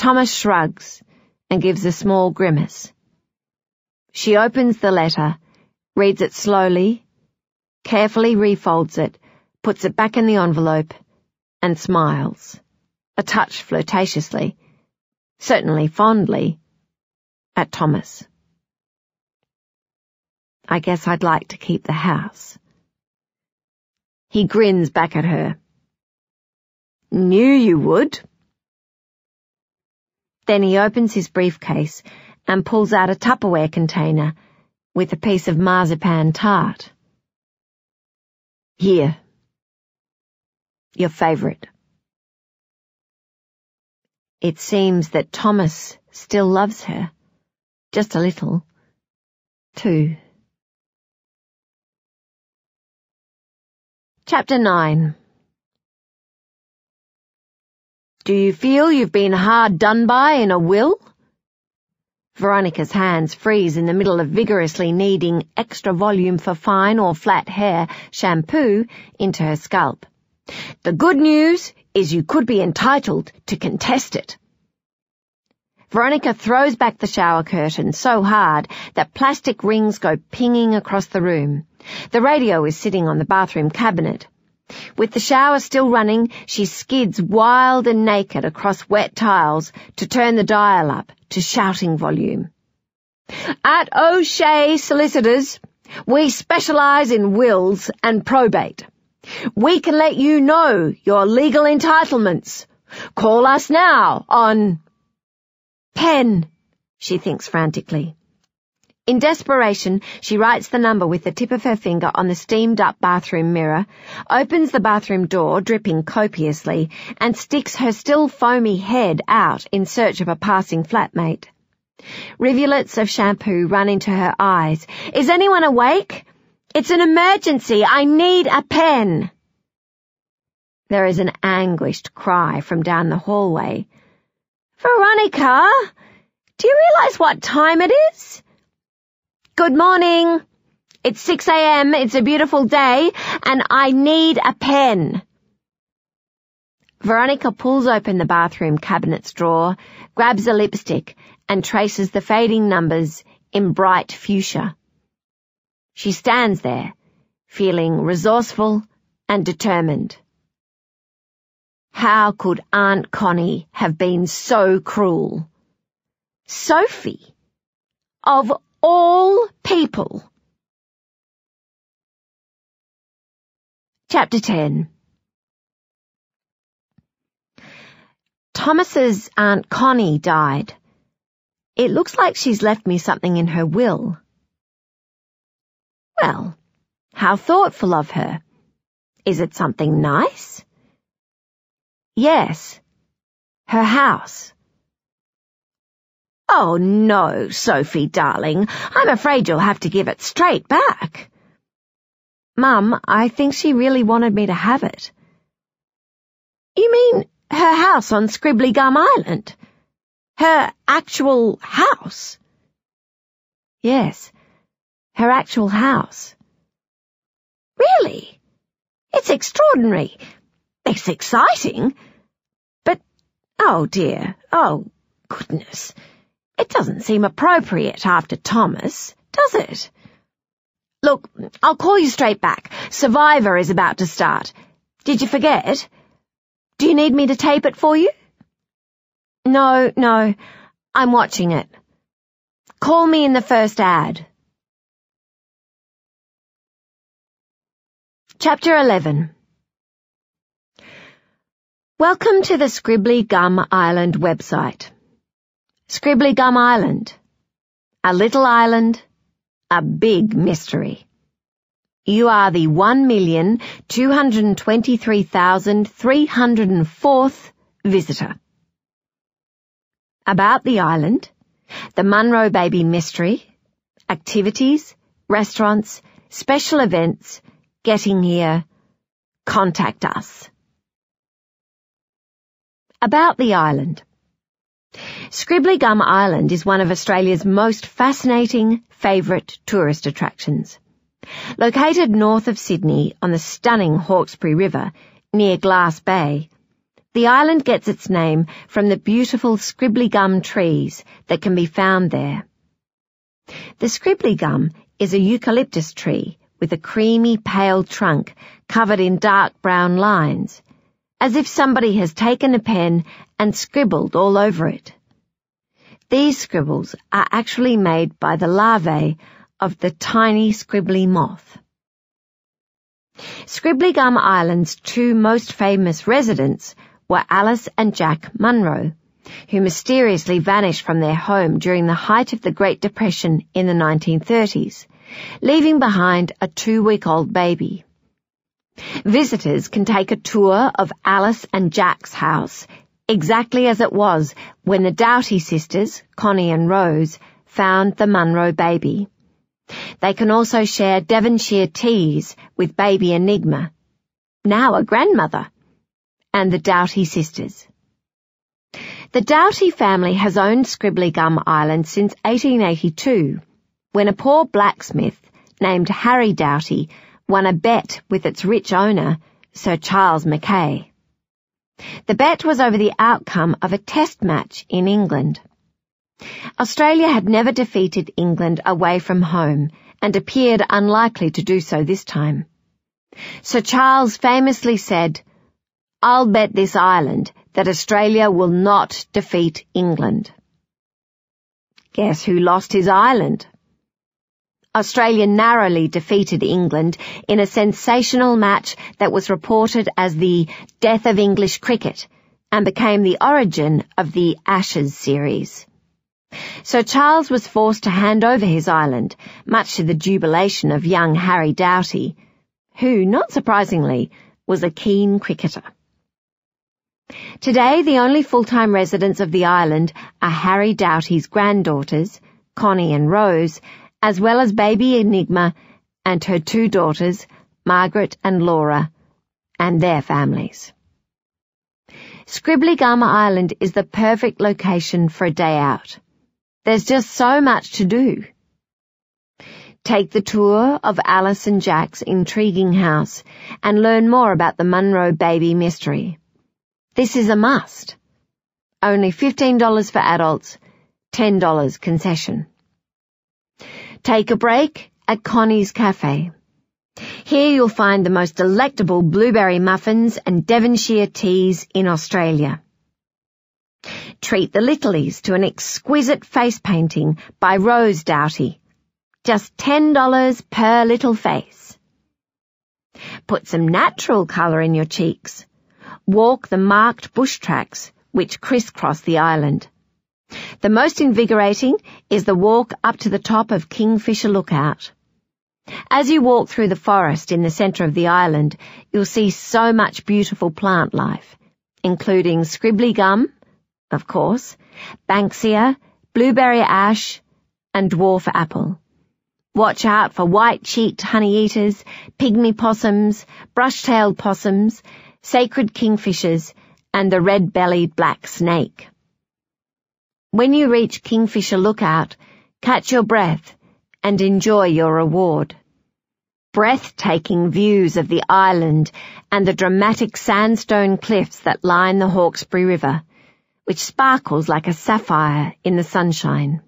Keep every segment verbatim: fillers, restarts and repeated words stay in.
Thomas shrugs and gives a small grimace. She opens the letter, reads it slowly, carefully refolds it, puts it back in the envelope, and smiles, a touch flirtatiously, certainly fondly, at Thomas. I guess I'd like to keep the house. He grins back at her. Knew you would. Then he opens his briefcase and pulls out a Tupperware container with a piece of marzipan tart. Here. Your favourite. It seems that Thomas still loves her. Just a little. Too. Chapter nine. Do you feel you've been hard done by in a will? Veronica's hands freeze in the middle of vigorously kneading extra volume for fine or flat hair shampoo into her scalp. The good news is you could be entitled to contest it. Veronica throws back the shower curtain so hard that plastic rings go pinging across the room. The radio is sitting on the bathroom cabinet. With the shower still running, she skids wild and naked across wet tiles to turn the dial up to shouting volume. At O'Shea Solicitors, we specialise in wills and probate. We can let you know your legal entitlements. Call us now on... Pen, she thinks frantically. In desperation, she writes the number with the tip of her finger on the steamed-up bathroom mirror, opens the bathroom door, dripping copiously, and sticks her still foamy head out in search of a passing flatmate. Rivulets of shampoo run into her eyes. Is anyone awake? It's an emergency. I need a pen. There is an anguished cry from down the hallway. Veronica, do you realize what time it is? Good morning. It's six a.m., it's a beautiful day, and I need a pen. Veronica pulls open the bathroom cabinet's drawer, grabs a lipstick, and traces the fading numbers in bright fuchsia. She stands there, feeling resourceful and determined. How could Aunt Connie have been so cruel? Sophie, of all people. Chapter ten. Thomas's Aunt Connie died. It looks like she's left me something in her will. Well, how thoughtful of her. Is it something nice? Yes, her house. Oh, no, Sophie, darling. I'm afraid you'll have to give it straight back. Mum, I think she really wanted me to have it. You mean her house on Scribbly Gum Island? Her actual house? Yes, her actual house. Really? It's extraordinary. It's exciting. But, oh dear, oh goodness. It doesn't seem appropriate after Thomas, does it? Look, I'll call you straight back. Survivor is about to start. Did you forget? Do you need me to tape it for you? No, no, I'm watching it. Call me in the first ad. Chapter eleven. Welcome to the Scribbly Gum Island website. Scribbly Gum Island. A little island, a big mystery. You are the one million two hundred twenty-three thousand three hundred fourth visitor. About the island, the Munro Baby mystery, activities, restaurants, special events, getting here, contact us. About the island. Scribbly Gum Island is one of Australia's most fascinating, favourite tourist attractions. Located north of Sydney on the stunning Hawkesbury River, near Glass Bay, The island gets its name from the beautiful scribbly gum trees that can be found there. The scribbly gum is a eucalyptus tree with a creamy pale trunk covered in dark brown lines, as if somebody has taken a pen and scribbled all over it. These scribbles are actually made by the larvae of the tiny scribbly moth. Scribbly Gum Island's two most famous residents were Alice and Jack Munro, who mysteriously vanished from their home during the height of the Great Depression in the nineteen thirties, leaving behind a two-week-old baby. Visitors can take a tour of Alice and Jack's house, exactly as it was when the Doughty sisters, Connie and Rose, found the Munro baby. They can also share Devonshire teas with baby Enigma, now a grandmother, and the Doughty sisters. The Doughty family has owned Scribbly Gum Island since eighteen eighty-two, when a poor blacksmith named Harry Doughty won a bet with its rich owner, Sir Charles Mackay. The bet was over the outcome of a test match in England. Australia had never defeated England away from home and appeared unlikely to do so this time. Sir Charles famously said, "I'll bet this island that Australia will not defeat England." Guess who lost his island? Australia narrowly defeated England in a sensational match that was reported as the death of English cricket and became the origin of the Ashes series. Sir Charles was forced to hand over his island, much to the jubilation of young Harry Doughty, who, not surprisingly, was a keen cricketer. Today, the only full-time residents of the island are Harry Doughty's granddaughters, Connie and Rose, as well as baby Enigma and her two daughters, Margaret and Laura, and their families. Scribbly Gum Island is the perfect location for a day out. There's just so much to do. Take the tour of Alice and Jack's intriguing house and learn more about the Munro baby mystery. This is a must. Only fifteen dollars for adults, ten dollars concession. Take a break at Connie's Cafe. Here you'll find the most delectable blueberry muffins and Devonshire teas in Australia. Treat the Littleys to an exquisite face painting by Rose Doughty. Just ten dollars per little face. Put some natural colour in your cheeks. Walk the marked bush tracks which crisscross the island. The most invigorating is the walk up to the top of Kingfisher Lookout. As you walk through the forest in the centre of the island, you'll see so much beautiful plant life, including scribbly gum, of course, banksia, blueberry ash, and dwarf apple. Watch out for white-cheeked honey-eaters, pygmy possums, brush-tailed possums, sacred kingfishers, and the red-bellied black snake. When you reach Kingfisher Lookout, catch your breath and enjoy your reward. Breathtaking views of the island and the dramatic sandstone cliffs that line the Hawkesbury River, which sparkles like a sapphire in the sunshine.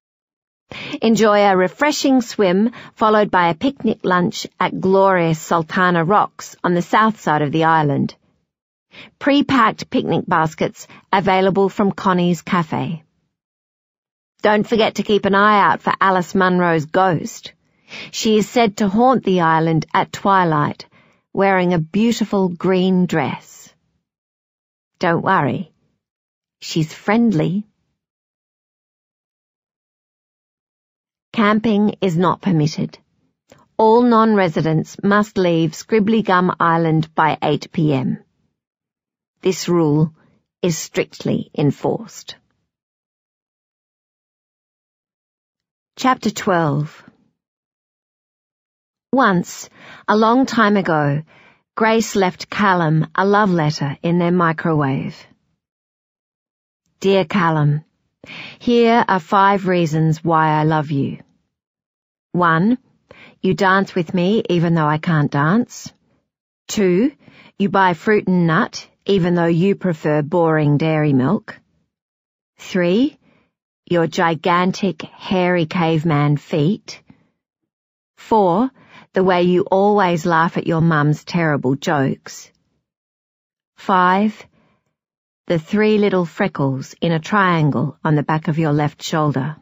Enjoy a refreshing swim followed by a picnic lunch at glorious Sultana Rocks on the south side of the island. Pre-packed picnic baskets available from Connie's Cafe. Don't forget to keep an eye out for Alice Munro's ghost. She is said to haunt the island at twilight, wearing a beautiful green dress. Don't worry, she's friendly. Camping is not permitted. All non-residents must leave Scribbly Gum Island by eight p.m. This rule is strictly enforced. Chapter twelve. Once, a long time ago, Grace left Callum a love letter in their microwave. Dear Callum, here are five reasons why I love you. One, you dance with me even though I can't dance. Two, you buy fruit and nut even though you prefer boring dairy milk. Three, your gigantic, hairy caveman feet. Four, the way you always laugh at your mum's terrible jokes. Five, the three little freckles in a triangle on the back of your left shoulder.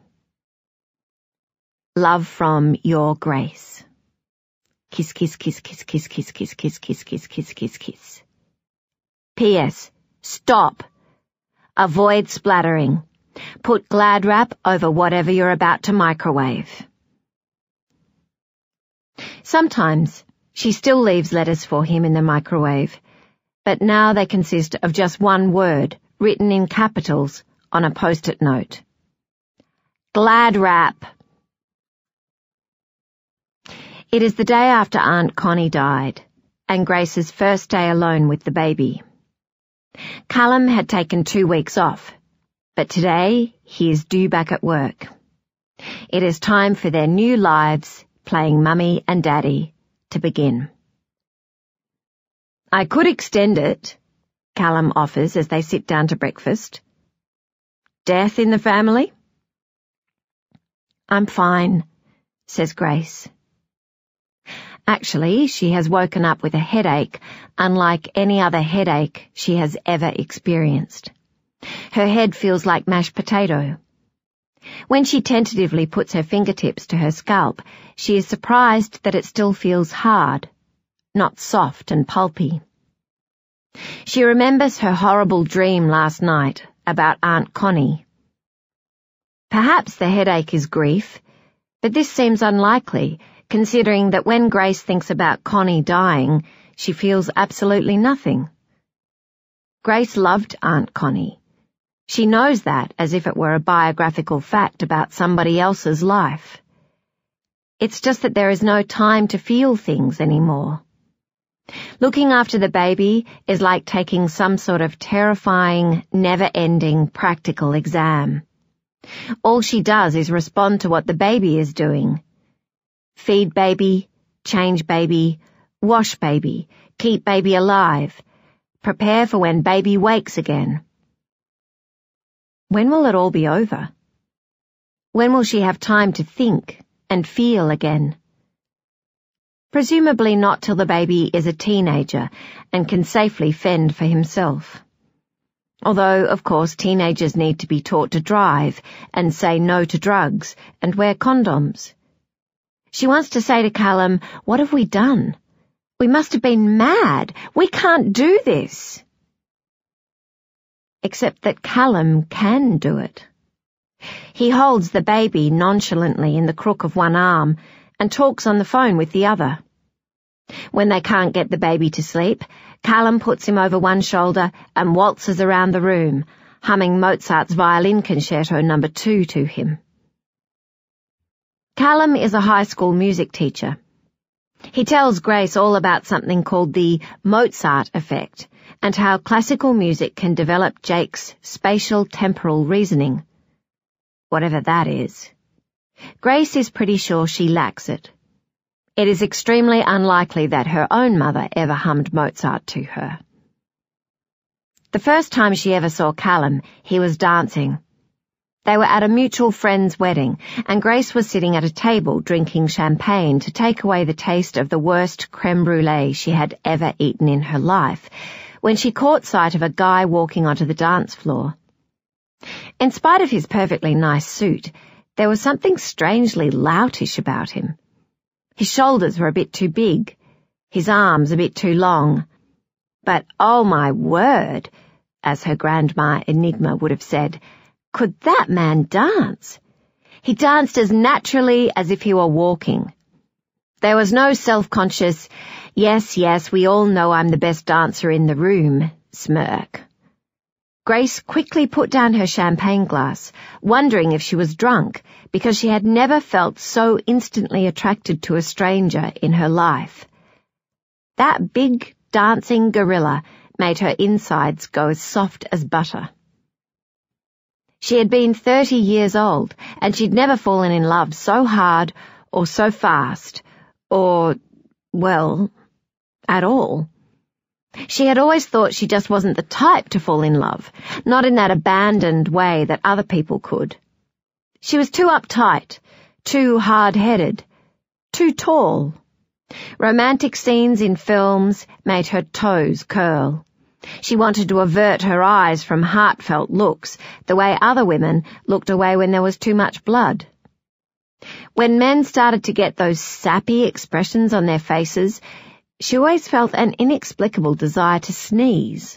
Love from your Grace. Kiss, kiss, kiss, kiss, kiss, kiss, kiss, kiss, kiss, kiss, kiss, kiss, kiss. P S. Stop. Avoid splattering. Put Glad wrap over whatever you're about to microwave. Sometimes she still leaves letters for him in the microwave, but now they consist of just one word written in capitals on a post-it note. Glad wrap. It is the day after Aunt Connie died, and Grace's first day alone with the baby. Callum had taken two weeks off, but today he is due back at work. It is time for their new lives, playing Mummy and Daddy, to begin. I could extend it, Callum offers as they sit down to breakfast. Death in the family? I'm fine, says Grace. Actually, she has woken up with a headache, unlike any other headache she has ever experienced. Her head feels like mashed potato. When she tentatively puts her fingertips to her scalp, she is surprised that it still feels hard, not soft and pulpy. She remembers her horrible dream last night about Aunt Connie. Perhaps the headache is grief, but this seems unlikely, considering that when Grace thinks about Connie dying, she feels absolutely nothing. Grace loved Aunt Connie. She knows that as if it were a biographical fact about somebody else's life. It's just that there is no time to feel things anymore. Looking after the baby is like taking some sort of terrifying, never-ending practical exam. All she does is respond to what the baby is doing. Feed baby, change baby, wash baby, keep baby alive, prepare for when baby wakes again. When will it all be over? When will she have time to think and feel again? Presumably not till the baby is a teenager and can safely fend for himself. Although, of course, teenagers need to be taught to drive and say no to drugs and wear condoms. She wants to say to Callum, what have we done? We must have been mad. We can't do this. Except that Callum can do it. He holds the baby nonchalantly in the crook of one arm and talks on the phone with the other. When they can't get the baby to sleep, Callum puts him over one shoulder and waltzes around the room, humming Mozart's Violin Concerto number two to him. Callum is a high school music teacher. He tells Grace all about something called the Mozart effect and how classical music can develop Jake's spatial temporal reasoning. Whatever that is. Grace is pretty sure she lacks it. It is extremely unlikely that her own mother ever hummed Mozart to her. The first time she ever saw Callum, he was dancing. They were at a mutual friend's wedding, and Grace was sitting at a table drinking champagne to take away the taste of the worst creme brulee she had ever eaten in her life, when she caught sight of a guy walking onto the dance floor. In spite of his perfectly nice suit, there was something strangely loutish about him. His shoulders were a bit too big, his arms a bit too long. But, oh my word, as her grandma Enigma would have said, could that man dance? He danced as naturally as if he were walking. There was no self-conscious, yes, yes, we all know I'm the best dancer in the room, smirk. Grace quickly put down her champagne glass, wondering if she was drunk, because she had never felt so instantly attracted to a stranger in her life. That big, dancing gorilla made her insides go as soft as butter. She had been thirty years old, and she'd never fallen in love so hard or so fast, or, well, at all. She had always thought she just wasn't the type to fall in love, not in that abandoned way that other people could. She was too uptight, too hard-headed, too tall. Romantic scenes in films made her toes curl. She wanted to avert her eyes from heartfelt looks, the way other women looked away when there was too much blood. When men started to get those sappy expressions on their faces, she always felt an inexplicable desire to sneeze.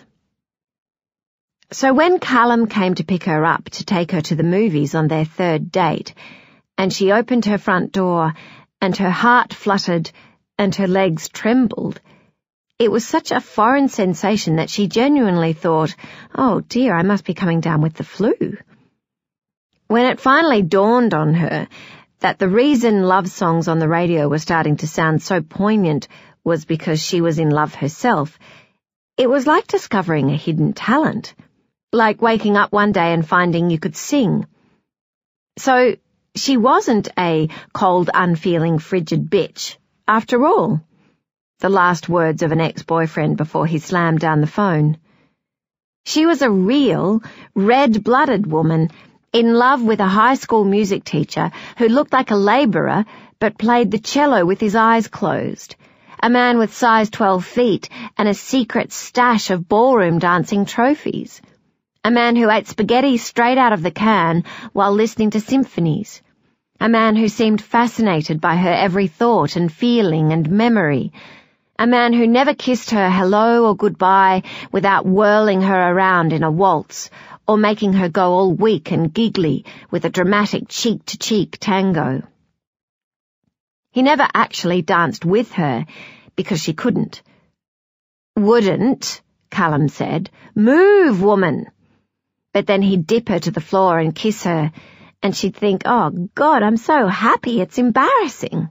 So when Callum came to pick her up to take her to the movies on their third date, and she opened her front door, and her heart fluttered, and her legs trembled, it was such a foreign sensation that she genuinely thought, "Oh dear, I must be coming down with the flu." When it finally dawned on her that the reason love songs on the radio were starting to sound so poignant was because she was in love herself, it was like discovering a hidden talent, like waking up one day and finding you could sing. So she wasn't a cold, unfeeling, frigid bitch, after all. The last words of an ex-boyfriend before he slammed down the phone. She was a real, red-blooded woman in love with a high school music teacher who looked like a labourer but played the cello with his eyes closed, a man with size twelve feet and a secret stash of ballroom dancing trophies, a man who ate spaghetti straight out of the can while listening to symphonies, a man who seemed fascinated by her every thought and feeling and memory, a man who never kissed her hello or goodbye without whirling her around in a waltz or making her go all weak and giggly with a dramatic cheek-to-cheek tango. He never actually danced with her because she couldn't. "Wouldn't," Callum said. "Move, woman." But then he'd dip her to the floor and kiss her, and she'd think, "Oh, God, I'm so happy, it's embarrassing."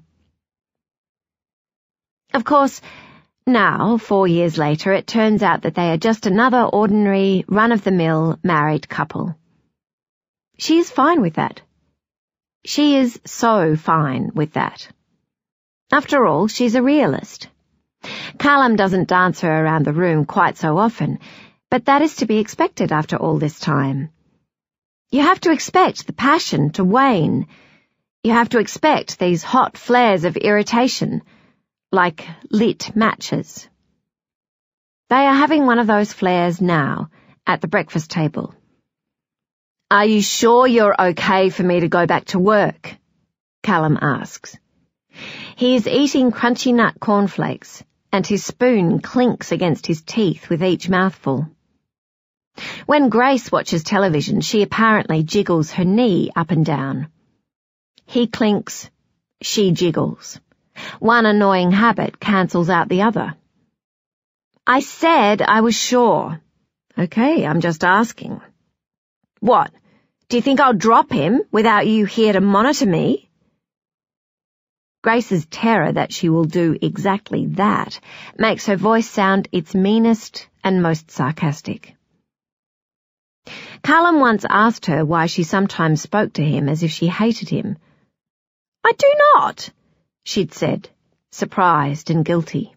Of course, now, four years later, it turns out that they are just another ordinary, run-of-the-mill married couple. She is fine with that. She is so fine with that. After all, she's a realist. Callum doesn't dance her around the room quite so often, but that is to be expected after all this time. You have to expect the passion to wane. You have to expect these hot flares of irritation, like lit matches. They are having one of those flares now, at the breakfast table. "Are you sure you're okay for me to go back to work?" Callum asks. He is eating crunchy nut cornflakes, and his spoon clinks against his teeth with each mouthful. When Grace watches television, she apparently jiggles her knee up and down. He clinks, she jiggles. One annoying habit cancels out the other. "I said I was sure." "Okay, I'm just asking." "What? Do you think I'll drop him without you here to monitor me?" Grace's terror that she will do exactly that makes her voice sound its meanest and most sarcastic. Callum once asked her why she sometimes spoke to him as if she hated him. "I do not," she'd said, surprised and guilty.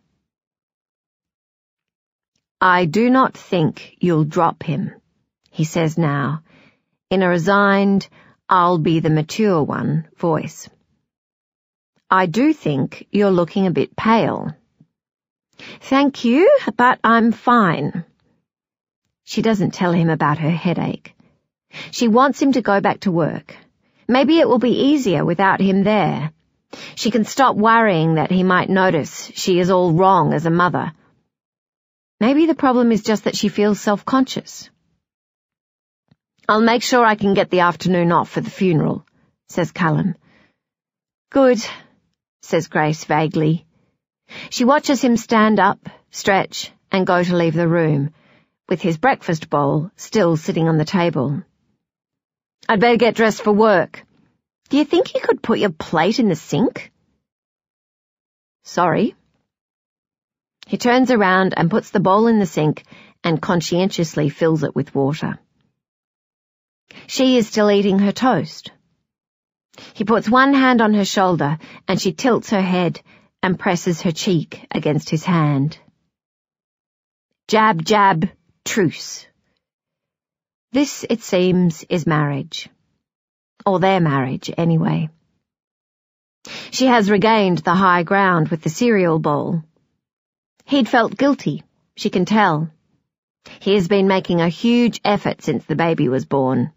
"I do not think you'll drop him," he says now, in a resigned, I'll be the mature one voice. "I do think you're looking a bit pale." "Thank you, but I'm fine." She doesn't tell him about her headache. She wants him to go back to work. Maybe it will be easier without him there. She can stop worrying that he might notice she is all wrong as a mother. Maybe the problem is just that she feels self-conscious. "I'll make sure I can get the afternoon off for the funeral," says Callum. "Good," says Grace vaguely. She watches him stand up, stretch, and go to leave the room, with his breakfast bowl still sitting on the table. "I'd better get dressed for work. Do you think you could put your plate in the sink?" "Sorry." He turns around and puts the bowl in the sink and conscientiously fills it with water. She is still eating her toast. He puts one hand on her shoulder and she tilts her head and presses her cheek against his hand. Jab, jab, truce. This, it seems, is marriage. Or their marriage, anyway. She has regained the high ground with the cereal bowl. He'd felt guilty, she can tell. He has been making a huge effort since the baby was born.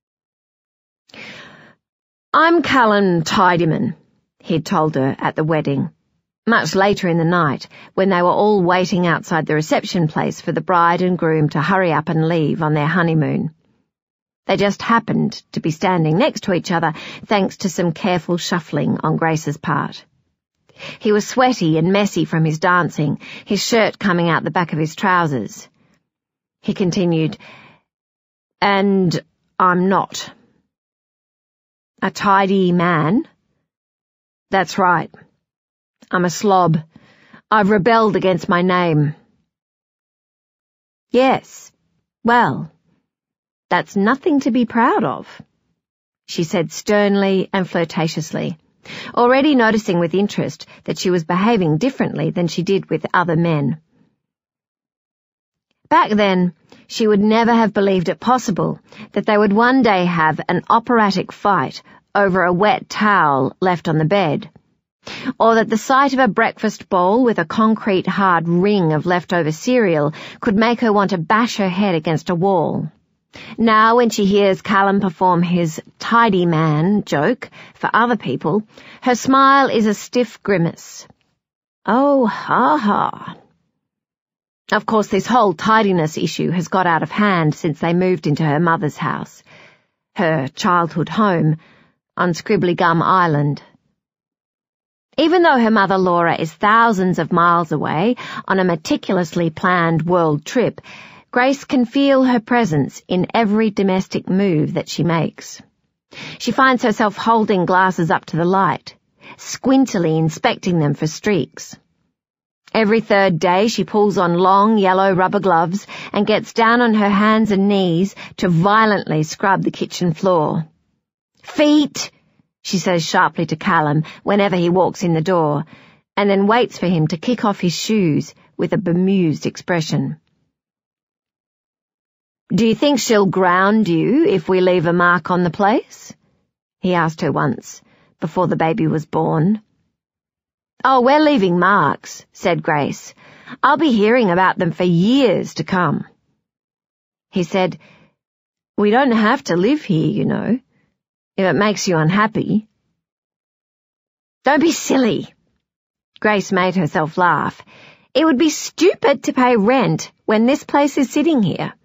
I'm Callum Tidyman, he'd told her at the wedding, much later in the night, when they were all waiting outside the reception place for the bride and groom to hurry up and leave on their honeymoon. They just happened to be standing next to each other, thanks to some careful shuffling on Grace's part. He was sweaty and messy from his dancing, his shirt coming out the back of his trousers. He continued, And I'm not. A tidy man? That's right. I'm a slob. I've rebelled against my name. Yes, well, that's nothing to be proud of, she said sternly and flirtatiously, already noticing with interest that she was behaving differently than she did with other men. Back then, she would never have believed it possible that they would one day have an operatic fight over a wet towel left on the bed, or that the sight of a breakfast bowl with a concrete hard ring of leftover cereal could make her want to bash her head against a wall. Now, when she hears Callum perform his tidy man joke for other people, her smile is a stiff grimace. Oh, ha ha. Of course, this whole tidiness issue has got out of hand since they moved into her mother's house, her childhood home, on Scribbly Gum Island. Even though her mother Laura is thousands of miles away on a meticulously planned world trip, Grace can feel her presence in every domestic move that she makes. She finds herself holding glasses up to the light, squintily inspecting them for streaks. Every third day she pulls on long yellow rubber gloves and gets down on her hands and knees to violently scrub the kitchen floor. Feet, she says sharply to Callum whenever he walks in the door, and then waits for him to kick off his shoes with a bemused expression. Do you think she'll ground you if we leave a mark on the place? He asked her once, before the baby was born. Oh, we're leaving marks, said Grace. I'll be hearing about them for years to come. He said, We don't have to live here, you know, if it makes you unhappy. Don't be silly. Grace made herself laugh. It would be stupid to pay rent when this place is sitting here.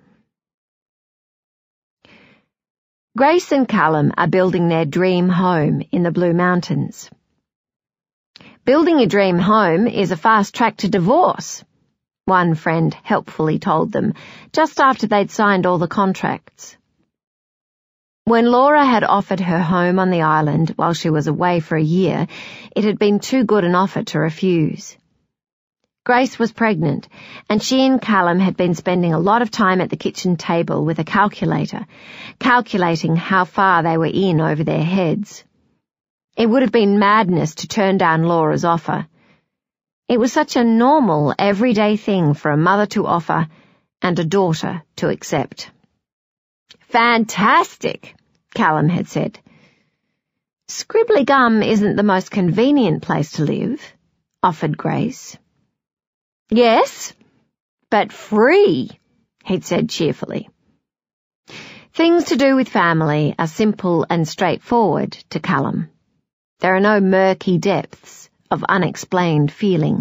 Grace and Callum are building their dream home in the Blue Mountains. Building a dream home is a fast track to divorce, one friend helpfully told them, just after they'd signed all the contracts. When Laura had offered her home on the island while she was away for a year, it had been too good an offer to refuse. Grace was pregnant, and she and Callum had been spending a lot of time at the kitchen table with a calculator, calculating how far they were in over their heads. It would have been madness to turn down Laura's offer. It was such a normal, everyday thing for a mother to offer and a daughter to accept. Fantastic, Callum had said. Scribbly Gum isn't the most convenient place to live, offered Grace. Yes, but free, he'd said cheerfully. Things to do with family are simple and straightforward to Callum. There are no murky depths of unexplained feeling.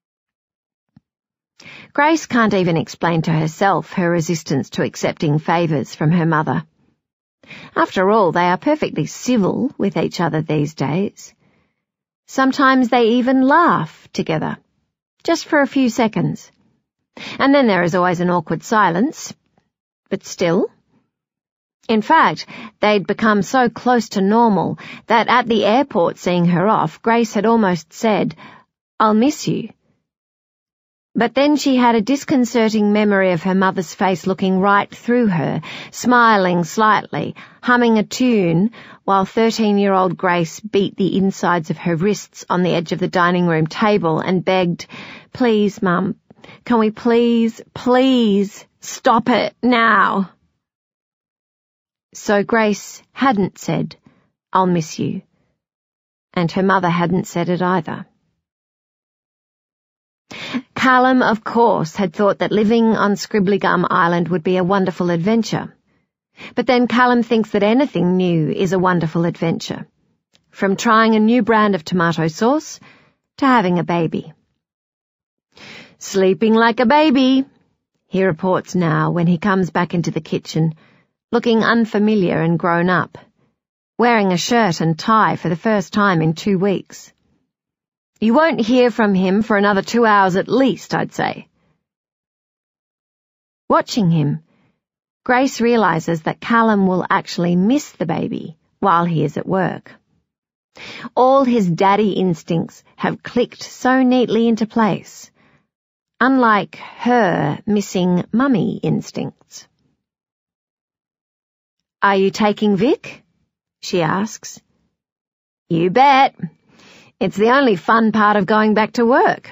Grace can't even explain to herself her resistance to accepting favours from her mother. After all, they are perfectly civil with each other these days. Sometimes they even laugh together, just for a few seconds. And then there is always an awkward silence. But still. In fact, they'd become so close to normal that at the airport seeing her off, Grace had almost said, I'll miss you. But then she had a disconcerting memory of her mother's face looking right through her, smiling slightly, humming a tune, while thirteen-year-old Grace beat the insides of her wrists on the edge of the dining room table and begged, Please, Mum, Can we please, please stop it now? So Grace hadn't said, "I'll miss you," and her mother hadn't said it either. Callum, of course, had thought that living on Scribbly-Gum Island would be a wonderful adventure. But then Callum thinks that anything new is a wonderful adventure, from trying a new brand of tomato sauce to having a baby. "Sleeping like a baby," he reports now when he comes back into the kitchen, looking unfamiliar and grown up, wearing a shirt and tie for the first time in two weeks. You won't hear from him for another two hours at least, I'd say. Watching him, Grace realizes that Callum will actually miss the baby while he is at work. All his daddy instincts have clicked so neatly into place, unlike her missing mummy instincts. "Are you taking Vic?" she asks. "You bet. It's the only fun part of going back to work."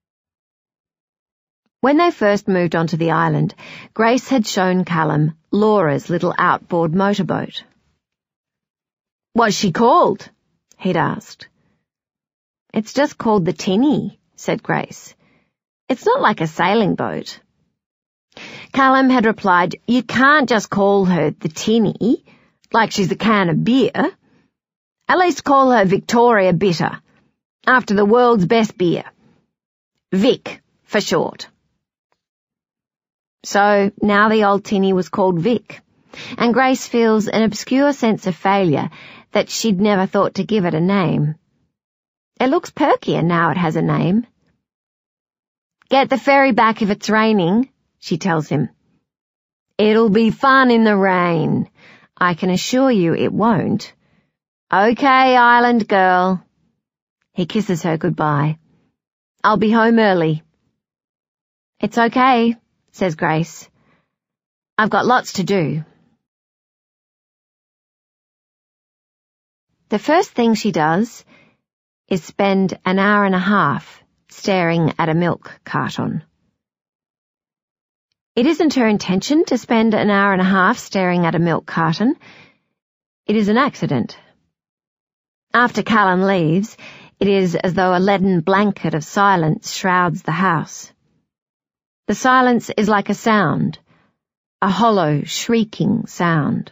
When they first moved onto the island, Grace had shown Callum Laura's little outboard motorboat. "What's she called?" he'd asked. "It's just called the Tinny," said Grace. "It's not like a sailing boat." Callum had replied, "You can't just call her the Tinny, like she's a can of beer. At least call her Victoria Bitter, after the world's best beer. Vic, for short." So now the old Tinny was called Vic, and Grace feels an obscure sense of failure that she'd never thought to give it a name. It looks perkier now it has a name. "Get the ferry back if it's raining," she tells him. "It'll be fun in the rain. I can assure you it won't." "Okay, island girl." He kisses her goodbye. "I'll be home early." "It's okay," says Grace. "I've got lots to do." The first thing she does is spend an hour and a half staring at a milk carton. It isn't her intention to spend an hour and a half staring at a milk carton. It is an accident. After Callum leaves, it is as though a leaden blanket of silence shrouds the house. The silence is like a sound, a hollow, shrieking sound.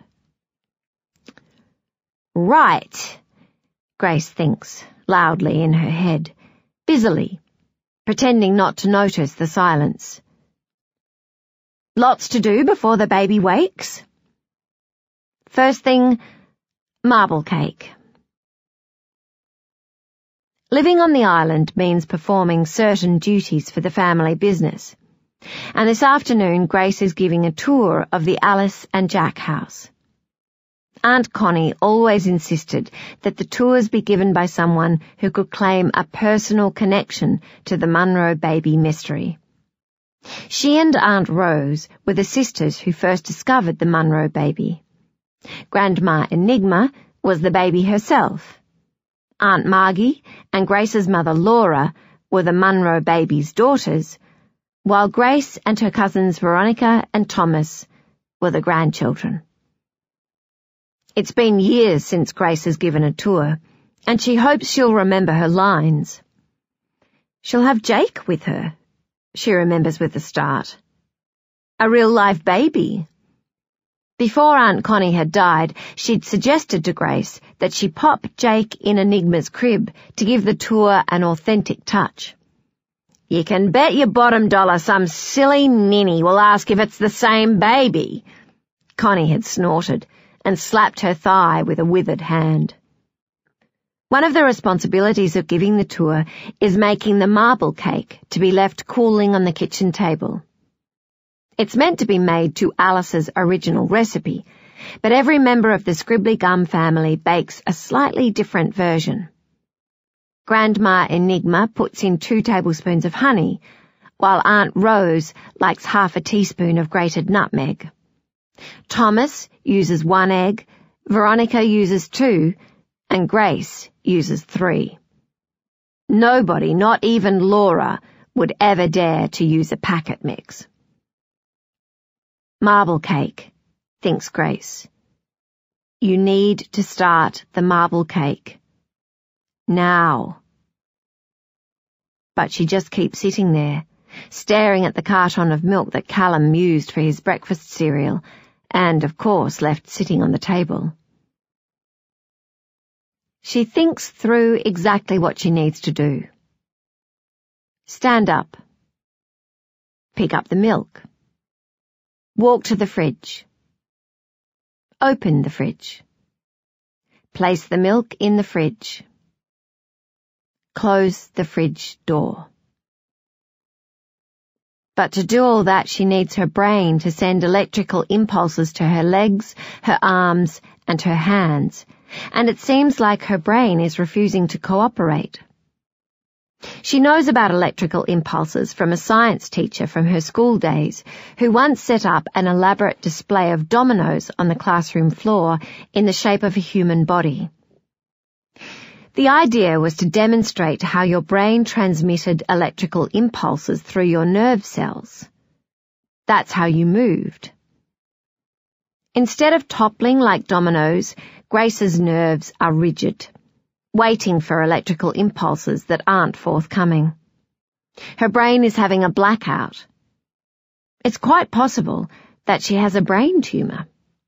"Right," Grace thinks, loudly in her head, busily, pretending not to notice the silence. "Lots to do before the baby wakes. First thing, marble cake." Living on the island means performing certain duties for the family business, and this afternoon Grace is giving a tour of the Alice and Jack house. Aunt Connie always insisted that the tours be given by someone who could claim a personal connection to the Munro baby mystery. She and Aunt Rose were the sisters who first discovered the Munro baby. Grandma Enigma was the baby herself. Aunt Margie and Grace's mother Laura were the Munro baby's daughters, while Grace and her cousins Veronica and Thomas were the grandchildren. It's been years since Grace has given a tour, and she hopes she'll remember her lines. She'll have Jake with her, she remembers with a start. A real-life baby. Before Aunt Connie had died, she'd suggested to Grace that she pop Jake in Enigma's crib to give the tour an authentic touch. "You can bet your bottom dollar some silly ninny will ask if it's the same baby," Connie had snorted, and slapped her thigh with a withered hand. One of the responsibilities of giving the tour is making the marble cake to be left cooling on the kitchen table. It's meant to be made to Alice's original recipe, but every member of the Scribbly-Gum family bakes a slightly different version. Grandma Enigma puts in two tablespoons of honey, while Aunt Rose likes half a teaspoon of grated nutmeg. Thomas uses one egg, Veronica uses two, and Grace uses three. Nobody, not even Laura, would ever dare to use a packet mix. Marble cake, thinks Grace. You need to start the marble cake. Now. But she just keeps sitting there, staring at the carton of milk that Callum used for his breakfast cereal, and, of course, left sitting on the table. She thinks through exactly what she needs to do. Stand up. Pick up the milk. Walk to the fridge. Open the fridge. Place the milk in the fridge. Close the fridge door. But to do all that, she needs her brain to send electrical impulses to her legs, her arms, and her hands, and it seems like her brain is refusing to cooperate. She knows about electrical impulses from a science teacher from her school days, who once set up an elaborate display of dominoes on the classroom floor in the shape of a human body. The idea was to demonstrate how your brain transmitted electrical impulses through your nerve cells. That's how you moved. Instead of toppling like dominoes, Grace's nerves are rigid, waiting for electrical impulses that aren't forthcoming. Her brain is having a blackout. It's quite possible that she has a brain tumour.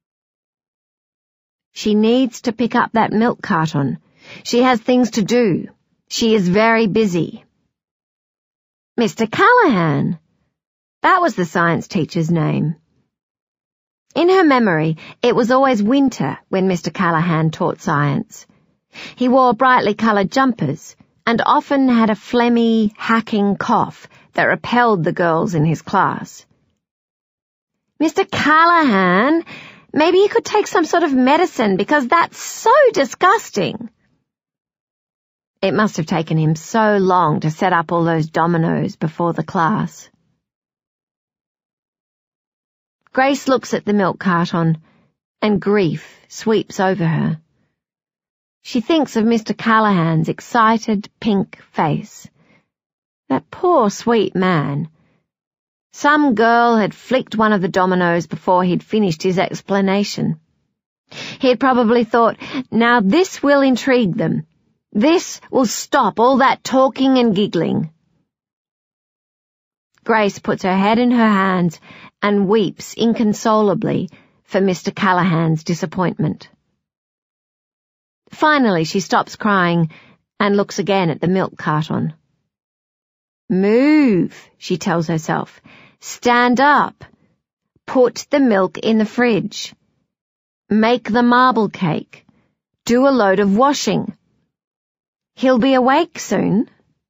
She needs to pick up that milk carton. She has things to do. She is very busy. Mister Callaghan. That was the science teacher's name. In her memory, it was always winter when Mister Callaghan taught science. He wore brightly coloured jumpers and often had a phlegmy, hacking cough that repelled the girls in his class. Mister Callaghan, maybe you could take some sort of medicine because that's so disgusting. It must have taken him so long to set up all those dominoes before the class. Grace looks at the milk carton, and grief sweeps over her. She thinks of Mister Callaghan's excited pink face. That poor sweet man. Some girl had flicked one of the dominoes before he'd finished his explanation. He had probably thought, now this will intrigue them. This will stop all that talking and giggling. Grace puts her head in her hands and weeps inconsolably for Mister Callaghan's disappointment. Finally, she stops crying and looks again at the milk carton. Move, she tells herself. Stand up. Put the milk in the fridge. Make the marble cake. Do a load of washing. He'll be awake soon.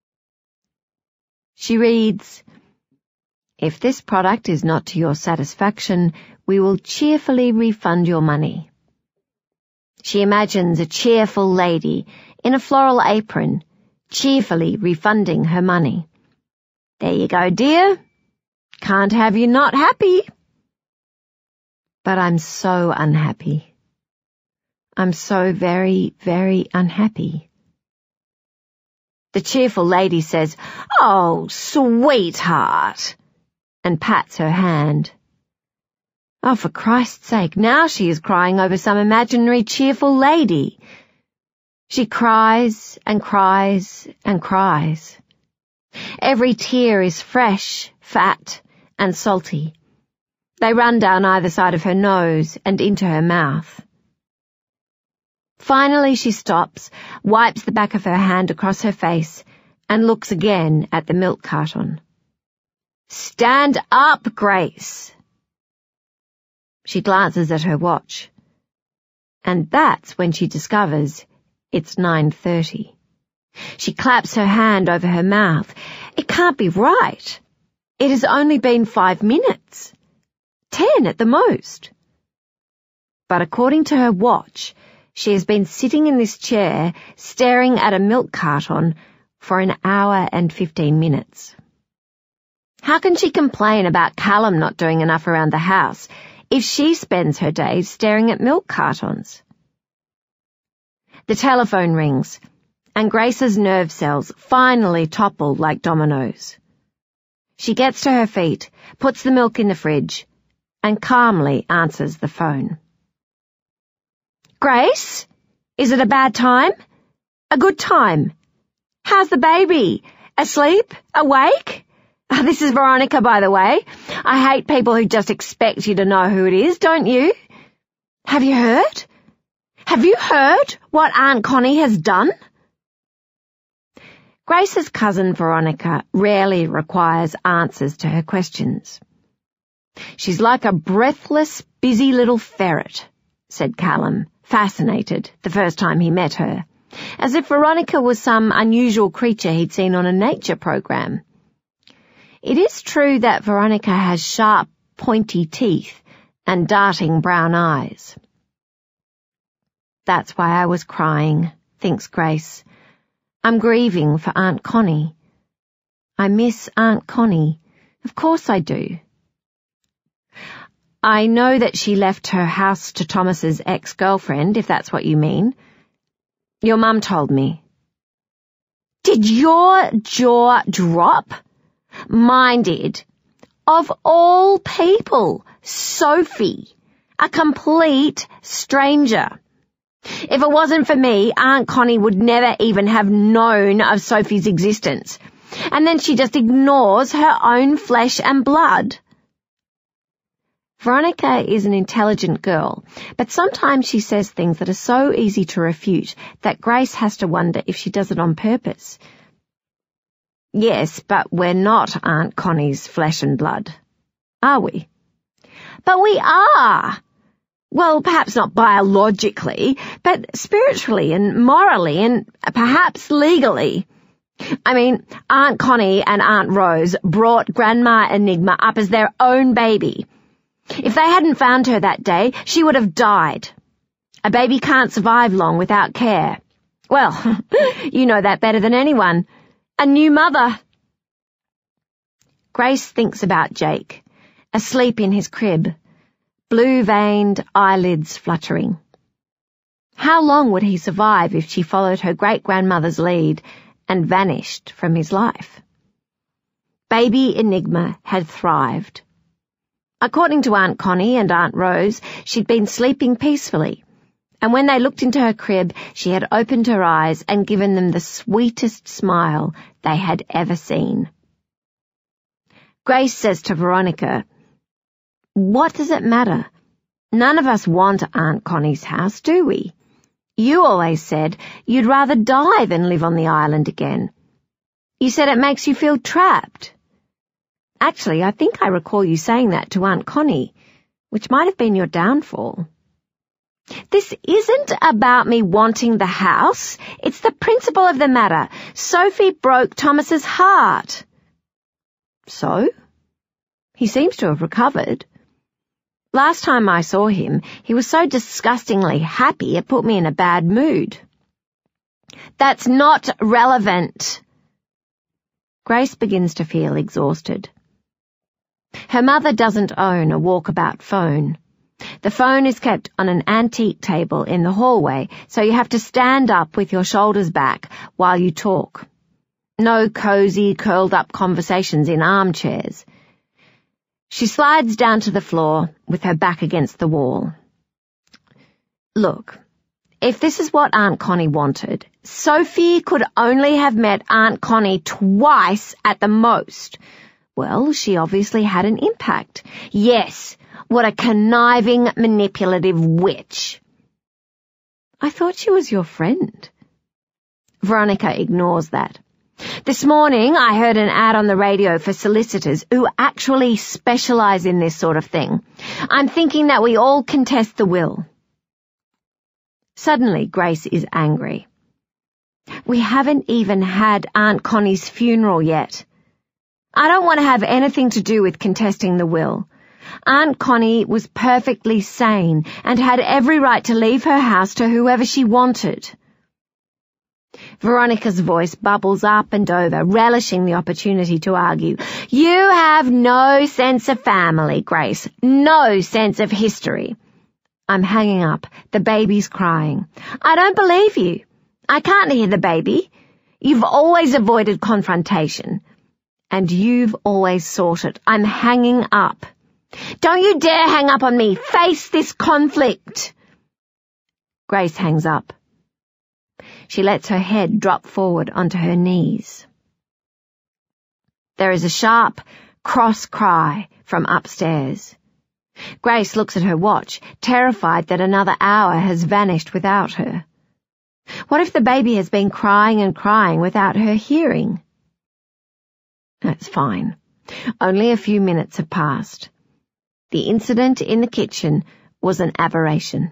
She reads, If this product is not to your satisfaction, we will cheerfully refund your money. She imagines a cheerful lady in a floral apron, cheerfully refunding her money. There you go, dear. Can't have you not happy. But I'm so unhappy. I'm so very, very unhappy. The cheerful lady says, Oh, sweetheart, and pats her hand. Oh, for Christ's sake, now she is crying over some imaginary cheerful lady. She cries and cries and cries. Every tear is fresh, fat, and salty. They run down either side of her nose and into her mouth. Finally she stops, wipes the back of her hand across her face, and looks again at the milk carton. Stand up, Grace! She glances at her watch. And that's when she discovers it's nine thirty. She claps her hand over her mouth. It can't be right. It has only been five minutes. Ten at the most. But according to her watch, she has been sitting in this chair staring at a milk carton for an hour and fifteen minutes. How can she complain about Callum not doing enough around the house if she spends her days staring at milk cartons? The telephone rings, and Grace's nerve cells finally topple like dominoes. She gets to her feet, puts the milk in the fridge, and calmly answers the phone. Grace? Is it a bad time? A good time? How's the baby? Asleep? Awake? Oh, this is Veronica, by the way. I hate people who just expect you to know who it is, don't you? Have you heard? Have you heard what Aunt Connie has done? Grace's cousin Veronica rarely requires answers to her questions. She's like a breathless, busy little ferret, said Callum, fascinated the first time he met her, as if Veronica was some unusual creature he'd seen on a nature program. It is true that Veronica has sharp, pointy teeth and darting brown eyes. That's why I was crying, thinks Grace. I'm grieving for Aunt Connie. I miss Aunt Connie. Of course I do. I know that she left her house to Thomas's ex-girlfriend, if that's what you mean. Your mum told me. Did your jaw drop? Mine did. Of all people, Sophie, a complete stranger. If it wasn't for me, Aunt Connie would never even have known of Sophie's existence. And then she just ignores her own flesh and blood. Veronica is an intelligent girl, but sometimes she says things that are so easy to refute that Grace has to wonder if she does it on purpose. Yes, but we're not Aunt Connie's flesh and blood, are we? But we are! Well, perhaps not biologically, but spiritually and morally and perhaps legally. I mean, Aunt Connie and Aunt Rose brought Grandma Enigma up as their own baby. If they hadn't found her that day, she would have died. A baby can't survive long without care. Well, you know that better than anyone. A new mother. Grace thinks about Jake, asleep in his crib, blue-veined eyelids fluttering. How long would he survive if she followed her great-grandmother's lead and vanished from his life? Baby Enigma had thrived. According to Aunt Connie and Aunt Rose, she'd been sleeping peacefully, and when they looked into her crib, she had opened her eyes and given them the sweetest smile they had ever seen. Grace says to Veronica, "What does it matter? None of us want Aunt Connie's house, do we? You always said you'd rather die than live on the island again. You said it makes you feel trapped. Actually, I think I recall you saying that to Aunt Connie, which might have been your downfall. This isn't about me wanting the house. It's the principle of the matter. Sophie broke Thomas's heart." So? He seems to have recovered. Last time I saw him, he was so disgustingly happy it put me in a bad mood. That's not relevant. Grace begins to feel exhausted. Her mother doesn't own a walkabout phone. The phone is kept on an antique table in the hallway, so you have to stand up with your shoulders back while you talk. No cozy, curled-up conversations in armchairs. She slides down to the floor with her back against the wall. Look, if this is what Aunt Connie wanted, Sophie could only have met Aunt Connie twice at the most. Well, she obviously had an impact. Yes, what a conniving, manipulative witch. I thought she was your friend. Veronica ignores that. This morning I heard an ad on the radio for solicitors who actually specialize in this sort of thing. I'm thinking that we all contest the will. Suddenly Grace is angry. We haven't even had Aunt Connie's funeral yet. I don't want to have anything to do with contesting the will. Aunt Connie was perfectly sane and had every right to leave her house to whoever she wanted. Veronica's voice bubbles up and over, relishing the opportunity to argue. You have no sense of family, Grace. No sense of history. I'm hanging up. The baby's crying. I don't believe you. I can't hear the baby. You've always avoided confrontation. And you've always sought it. I'm hanging up. Don't you dare hang up on me! Face this conflict! Grace hangs up. She lets her head drop forward onto her knees. There is a sharp, cross cry from upstairs. Grace looks at her watch, terrified that another hour has vanished without her. What if the baby has been crying and crying without her hearing? That's fine. Only a few minutes have passed. The incident in the kitchen was an aberration.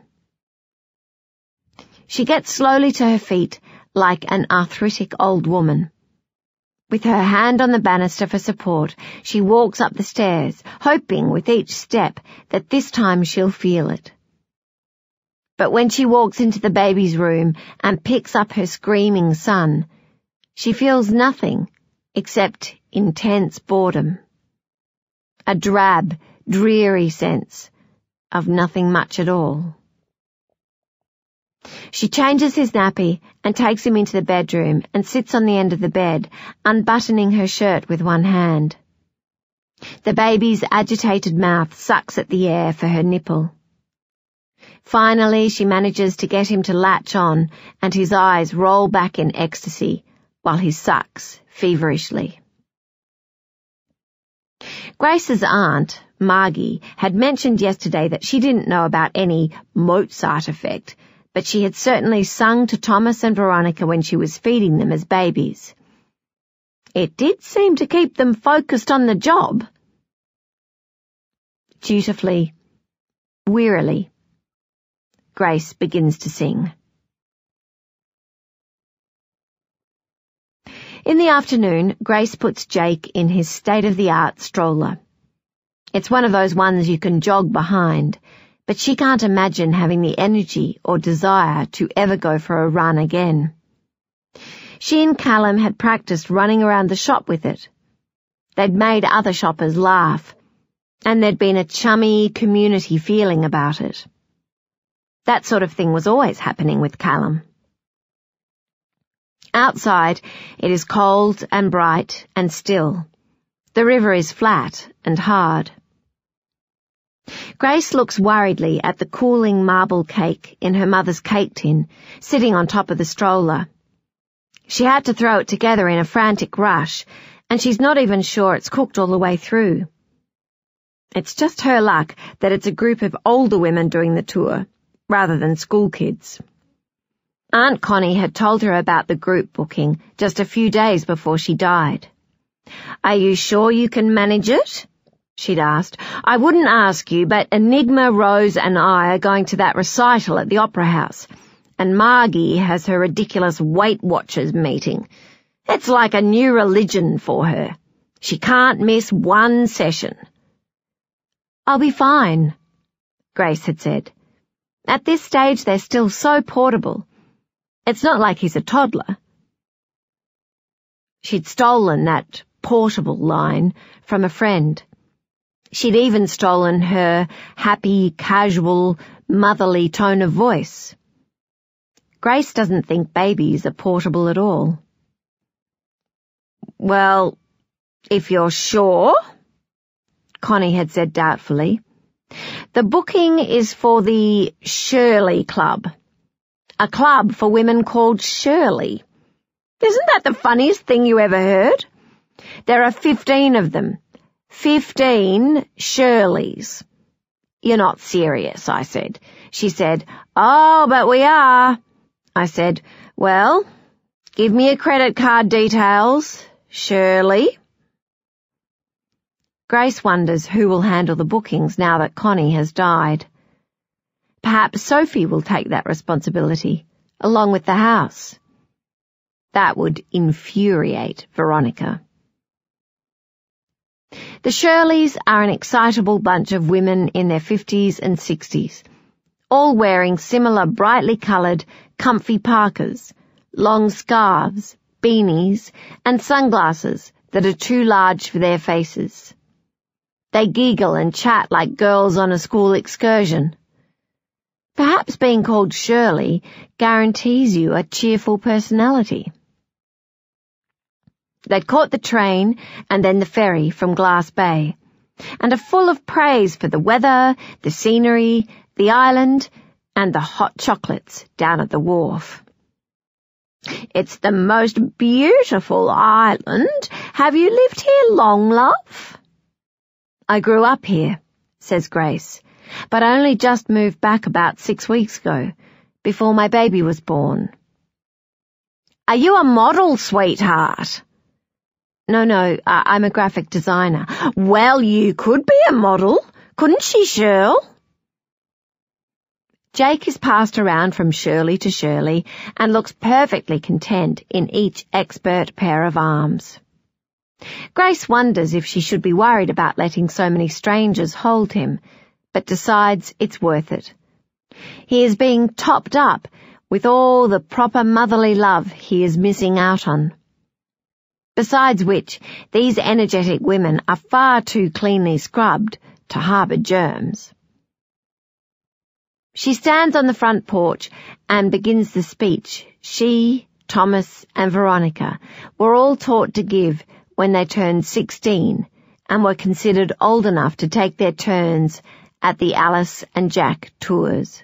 She gets slowly to her feet like an arthritic old woman. With her hand on the banister for support, she walks up the stairs, hoping with each step that this time she'll feel it. But when she walks into the baby's room and picks up her screaming son, she feels nothing except intense boredom. A drab, dreary sense of nothing much at all. She changes his nappy and takes him into the bedroom and sits on the end of the bed, unbuttoning her shirt with one hand. The baby's agitated mouth sucks at the air for her nipple. Finally, she manages to get him to latch on, and his eyes roll back in ecstasy while he sucks feverishly. Grace's aunt, Margie, had mentioned yesterday that she didn't know about any Mozart effect, but she had certainly sung to Thomas and Veronica when she was feeding them as babies. It did seem to keep them focused on the job. Dutifully, wearily, Grace begins to sing. In the afternoon, Grace puts Jake in his state-of-the-art stroller. It's one of those ones you can jog behind, but she can't imagine having the energy or desire to ever go for a run again. She and Callum had practiced running around the shop with it. They'd made other shoppers laugh, and there'd been a chummy community feeling about it. That sort of thing was always happening with Callum. Outside, it is cold and bright and still. The river is flat and hard. Grace looks worriedly at the cooling marble cake in her mother's cake tin, sitting on top of the stroller. She had to throw it together in a frantic rush, and she's not even sure it's cooked all the way through. It's just her luck that it's a group of older women doing the tour, rather than school kids. Aunt Connie had told her about the group booking just a few days before she died. "Are you sure you can manage it?" she'd asked. "I wouldn't ask you, but Enigma, Rose and I are going to that recital at the Opera House, and Margie has her ridiculous Weight Watchers meeting. It's like a new religion for her. She can't miss one session." "I'll be fine," Grace had said. "At this stage they're still so portable. It's not like he's a toddler." She'd stolen that portable line from a friend. She'd even stolen her happy, casual, motherly tone of voice. Grace doesn't think babies are portable at all. "Well, if you're sure," Connie had said doubtfully. "The booking is for the Shirley Club. A club for women called Shirley. Isn't that the funniest thing you ever heard? There are fifteen of them. Fifteen Shirleys." "You're not serious," I said. She said, "Oh, but we are." I said, "Well, give me your credit card details, Shirley." Grace wonders who will handle the bookings now that Connie has died. Perhaps Sophie will take that responsibility, along with the house. That would infuriate Veronica. The Shirleys are an excitable bunch of women in their fifties and sixties, all wearing similar brightly coloured, comfy parkas, long scarves, beanies, and sunglasses that are too large for their faces. They giggle and chat like girls on a school excursion. Perhaps being called Shirley guarantees you a cheerful personality. They'd caught the train and then the ferry from Glass Bay, and are full of praise for the weather, the scenery, the island, and the hot chocolates down at the wharf. "It's the most beautiful island. Have you lived here long, love?" "I grew up here," says Grace, "but I only just moved back about six weeks ago, before my baby was born." "Are you a model, sweetheart?" No, no, I- I'm a graphic designer." "Well, you could be a model, couldn't she, Shirl?" Jake is passed around from Shirley to Shirley and looks perfectly content in each expert pair of arms. Grace wonders if she should be worried about letting so many strangers hold him, but decides it's worth it. He is being topped up with all the proper motherly love he is missing out on. Besides which, these energetic women are far too cleanly scrubbed to harbour germs. She stands on the front porch and begins the speech she, Thomas, and Veronica were all taught to give when they turned sixteen and were considered old enough to take their turns at the Alice and Jack tours.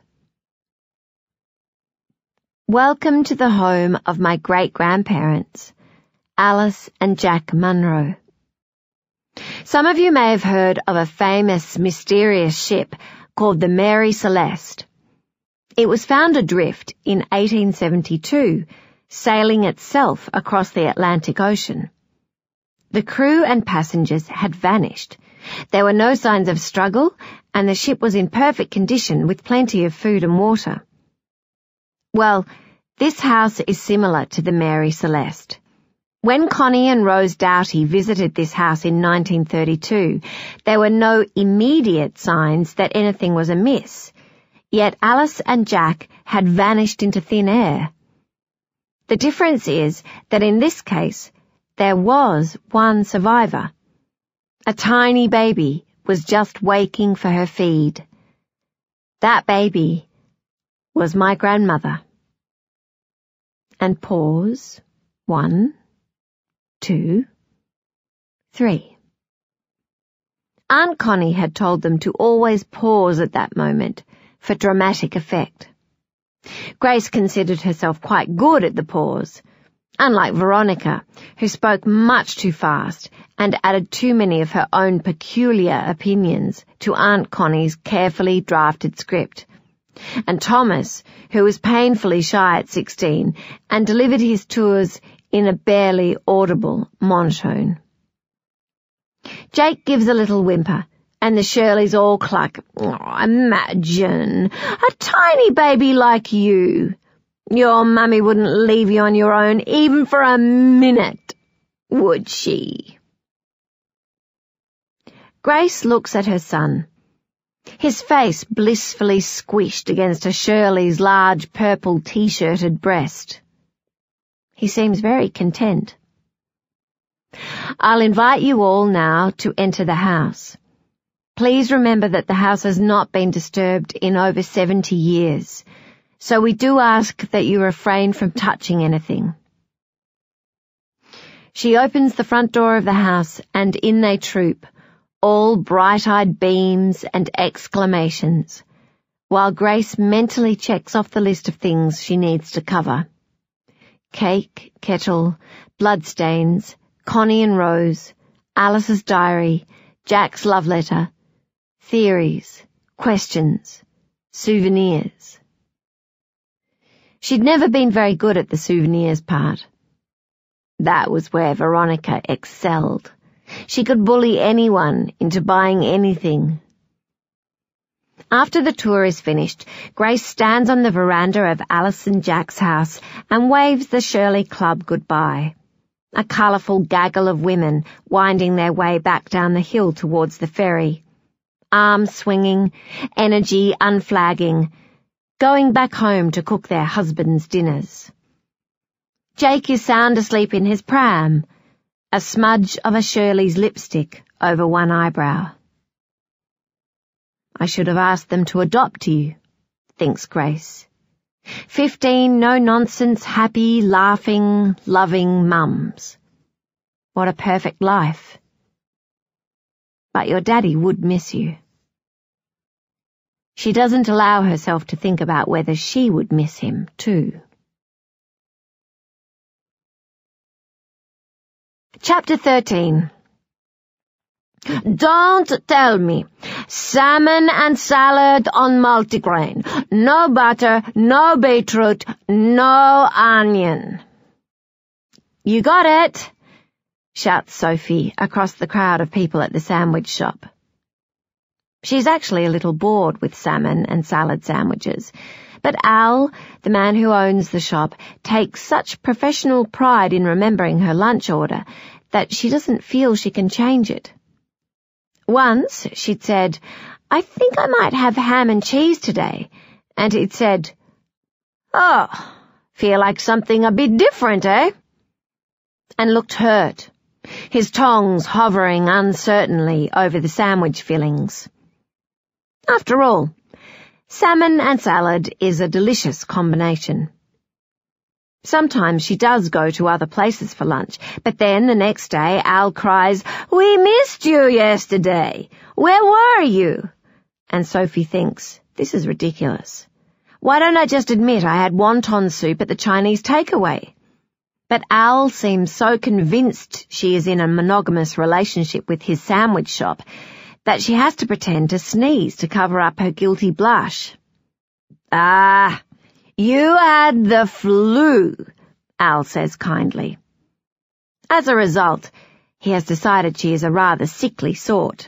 "Welcome to the home of my great-grandparents, Alice and Jack Munro. Some of you may have heard of a famous, mysterious ship called the Mary Celeste. It was found adrift in eighteen seventy-two, sailing itself across the Atlantic Ocean. The crew and passengers had vanished. There were no signs of struggle, and the ship was in perfect condition with plenty of food and water. Well, this house is similar to the Mary Celeste. When Connie and Rose Doughty visited this house in nineteen thirty-two, there were no immediate signs that anything was amiss, yet Alice and Jack had vanished into thin air. The difference is that in this case, there was one survivor. A tiny baby was just waking for her feed. That baby was my grandmother." And pause. One. Two, three. Aunt Connie had told them to always pause at that moment for dramatic effect. Grace considered herself quite good at the pause, unlike Veronica, who spoke much too fast and added too many of her own peculiar opinions to Aunt Connie's carefully drafted script, and Thomas, who was painfully shy at sixteen and delivered his tours in a barely audible monotone. Jake gives a little whimper, and the Shirleys all cluck. "Oh, imagine, a tiny baby like you. Your mummy wouldn't leave you on your own even for a minute, would she?" Grace looks at her son, his face blissfully squished against a Shirley's large purple t-shirted breast. He seems very content. "I'll invite you all now to enter the house. Please remember that the house has not been disturbed in over seventy years, so we do ask that you refrain from touching anything." She opens the front door of the house, and in they troop, all bright-eyed beams and exclamations, while Grace mentally checks off the list of things she needs to cover. Cake, kettle, bloodstains, Connie and Rose, Alice's diary, Jack's love letter, theories, questions, souvenirs. She'd never been very good at the souvenirs part. That was where Veronica excelled. She could bully anyone into buying anything. After the tour is finished, Grace stands on the veranda of Alice and Jack's house and waves the Shirley Club goodbye. A colourful gaggle of women winding their way back down the hill towards the ferry. Arms swinging, energy unflagging, going back home to cook their husbands' dinners. Jake is sound asleep in his pram, a smudge of a Shirley's lipstick over one eyebrow. "I should have asked them to adopt you," thinks Grace. Fifteen no-nonsense, happy, laughing, loving mums. What a perfect life. But your daddy would miss you. She doesn't allow herself to think about whether she would miss him, too. Chapter thirteen. Don't tell me. Salmon and salad on multigrain. No butter, no beetroot, no onion. You got it, shouts Sophie across the crowd of people at the sandwich shop. She's actually a little bored with salmon and salad sandwiches, but Al, the man who owns the shop, takes such professional pride in remembering her lunch order that she doesn't feel she can change it. Once she'd said, "I think I might have ham and cheese today," and he'd said, "Oh, feel like something a bit different, eh?" and looked hurt, his tongs hovering uncertainly over the sandwich fillings. After all, salmon and salad is a delicious combination. Sometimes she does go to other places for lunch, but then the next day Al cries, "We missed you yesterday. Where were you?" And Sophie thinks, this is ridiculous. Why don't I just admit I had wonton soup at the Chinese takeaway? But Al seems so convinced she is in a monogamous relationship with his sandwich shop that she has to pretend to sneeze to cover up her guilty blush. "Ah, you had the flu," Al says kindly. As a result, he has decided she is a rather sickly sort.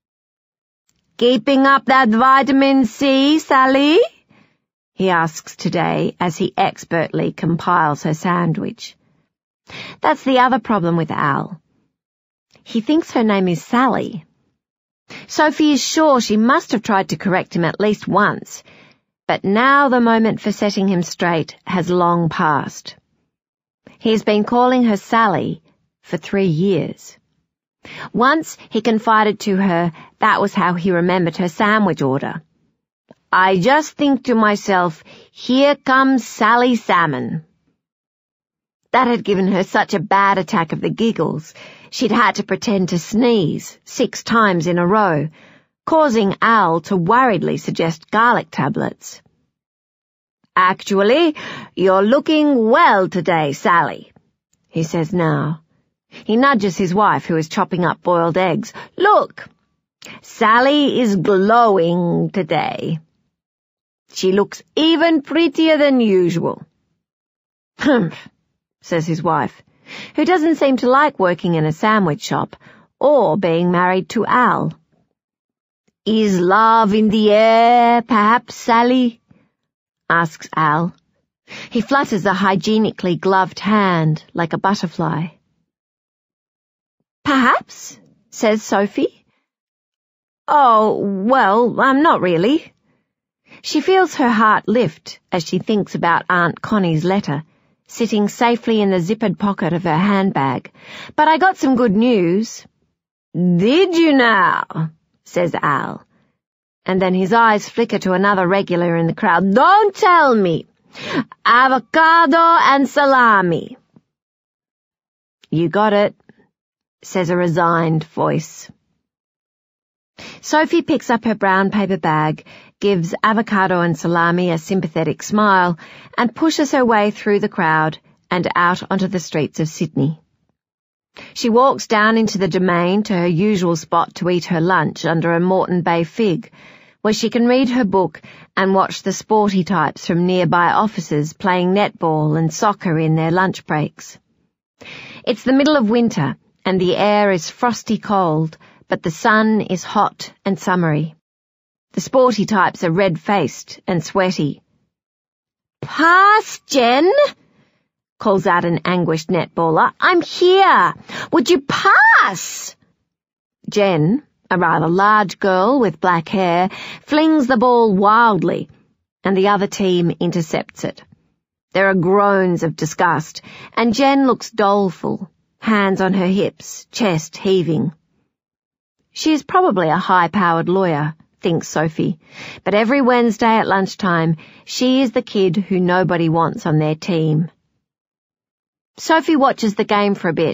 "Keeping up that vitamin C, Sally?" he asks today as he expertly compiles her sandwich. That's the other problem with Al. He thinks her name is Sally. Sophie is sure she must have tried to correct him at least once, but now the moment for setting him straight has long passed. He's been calling her Sally for three years. Once he confided to her that was how he remembered her sandwich order. "I just think to myself, here comes Sally Salmon." That had given her such a bad attack of the giggles, she'd had to pretend to sneeze six times in a row, causing Al to worriedly suggest garlic tablets. "Actually, you're looking well today, Sally," he says now. He nudges his wife, who is chopping up boiled eggs. "Look, Sally is glowing today. She looks even prettier than usual." "Humph," says his wife, who doesn't seem to like working in a sandwich shop or being married to Al. "Is love in the air, perhaps, Sally?" asks Al. He flutters a hygienically gloved hand like a butterfly. "Perhaps," says Sophie. "Oh, well, I'm not really." She feels her heart lift as she thinks about Aunt Connie's letter, sitting safely in the zippered pocket of her handbag. "But I got some good news." "Did you now?" says Al. And then his eyes flicker to another regular in the crowd. "Don't tell me. Avocado and salami." "You got it," says a resigned voice. Sophie picks up her brown paper bag, gives avocado and salami a sympathetic smile, and pushes her way through the crowd and out onto the streets of Sydney. She walks down into the Domain to her usual spot to eat her lunch under a Moreton Bay fig, where she can read her book and watch the sporty types from nearby offices playing netball and soccer in their lunch breaks. It's the middle of winter, and the air is frosty cold, but the sun is hot and summery. The sporty types are red-faced and sweaty. "Pass, Jen!" calls out an anguished netballer. "I'm here! Would you pass?" Jen, a rather large girl with black hair, flings the ball wildly, and the other team intercepts it. There are groans of disgust, and Jen looks doleful, hands on her hips, chest heaving. She is probably a high-powered lawyer, thinks Sophie, but every Wednesday at lunchtime she is the kid who nobody wants on their team. Sophie watches the game for a bit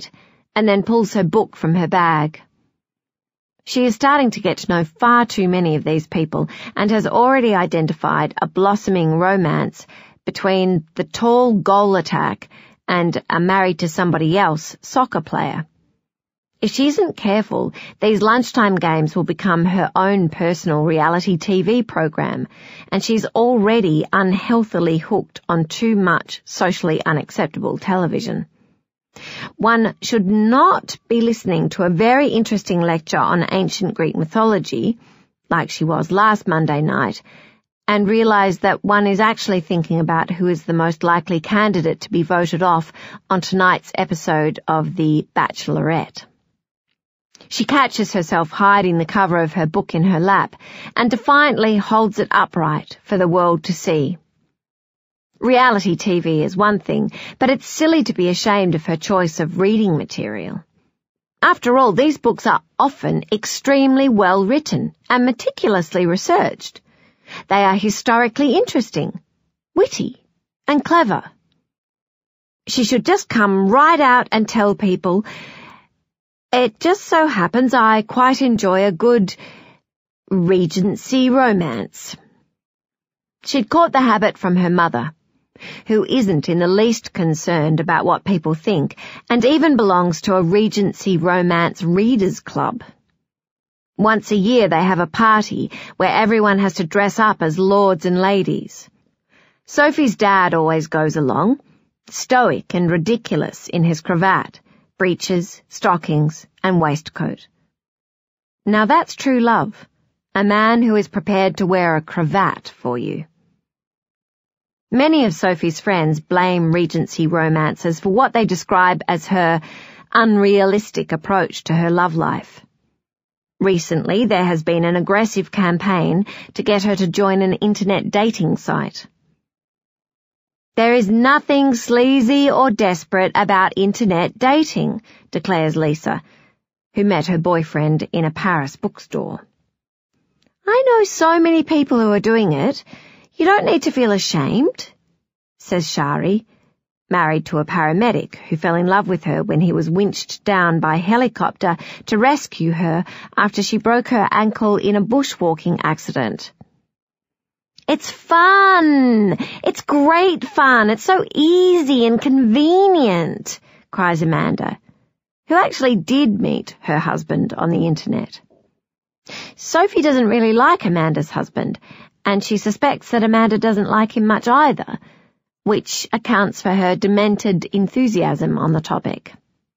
and then pulls her book from her bag. She is starting to get to know far too many of these people and has already identified a blossoming romance between the tall goal attack and a married-to-somebody-else soccer player. If she isn't careful, these lunchtime games will become her own personal reality T V program, and she's already unhealthily hooked on too much socially unacceptable television. One should not be listening to a very interesting lecture on ancient Greek mythology, like she was last Monday night, and realise that one is actually thinking about who is the most likely candidate to be voted off on tonight's episode of The Bachelorette. She catches herself hiding the cover of her book in her lap and defiantly holds it upright for the world to see. Reality T V is one thing, but it's silly to be ashamed of her choice of reading material. After all, these books are often extremely well written and meticulously researched. They are historically interesting, witty, and clever. She should just come right out and tell people, "It just so happens I quite enjoy a good Regency romance." She'd caught the habit from her mother, who isn't in the least concerned about what people think and even belongs to a Regency romance readers club. Once a year they have a party where everyone has to dress up as lords and ladies. Sophie's dad always goes along, stoic and ridiculous in his cravat, breeches, stockings, and waistcoat. Now that's true love, a man who is prepared to wear a cravat for you. Many of Sophie's friends blame Regency romances for what they describe as her unrealistic approach to her love life. Recently, there has been an aggressive campaign to get her to join an internet dating site. "There is nothing sleazy or desperate about internet dating," declares Lisa, who met her boyfriend in a Paris bookstore. "I know so many people who are doing it. You don't need to feel ashamed," says Shari, married to a paramedic who fell in love with her when he was winched down by helicopter to rescue her after she broke her ankle in a bushwalking accident. "It's fun! It's great fun! It's so easy and convenient," cries Amanda, who actually did meet her husband on the internet. Sophie doesn't really like Amanda's husband, and she suspects that Amanda doesn't like him much either, which accounts for her demented enthusiasm on the topic.